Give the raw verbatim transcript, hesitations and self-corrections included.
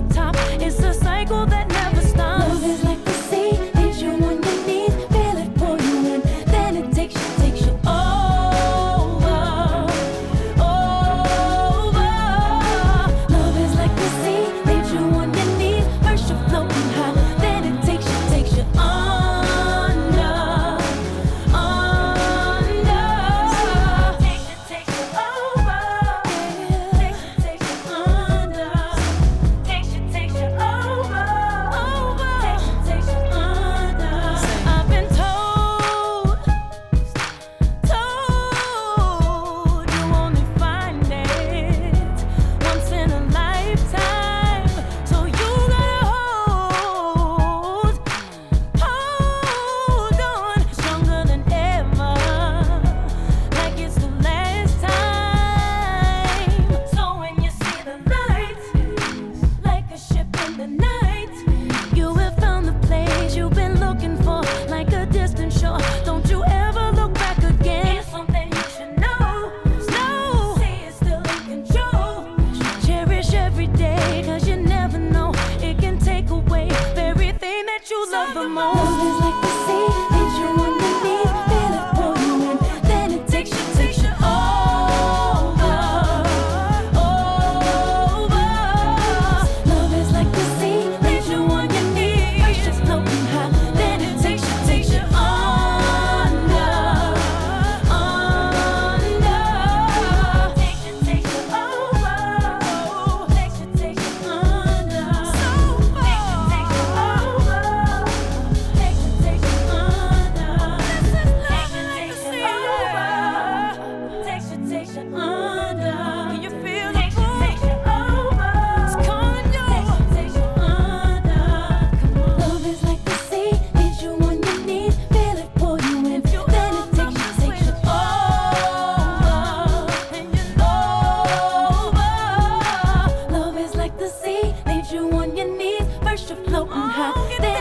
top. It's a cycle that never stops. Love is like the sea, leaves you on your knees, feel it pull you in, then it takes you, takes you over, over. Love is like the sea, leaves you on your knees, first you're floating high, then it takes you, takes you under, under. Takes you, takes you over, takes you, takes you under, takes you, takes you over, over, takes you, takes you under. I've been told, told you only find it once in a lifetime. So you gotta hold, hold on stronger than ever, like it's the last time. So when you see the light, like a ship in the night, You have found the place you've been looking for, like a distant shore. Don't you ever look back again. it's something you should know. No, See, it's still in control. cherish every day, cause you never know. It can take away very thing that you love the Love most. is like the sea, leaves you on your knees, feel it pull you in, then it takes you, takes you over, over. Love is like the sea, leaves you on your knees, first you're floating high, then it takes you, takes you under, under. Takes you, takes you over, takes you, takes you under, takes you, takes you over, takes you, takes you under, takes you, takes you under. Can you feel the Takes you, pull? takes you over. It's calling you. Takes you, takes you under. Love is like the sea, leaves you on your knees, feel it pull you in, then it takes you, takes you over, And you know, over. Love is like the sea, leaves you on your knees, first you're floating high, then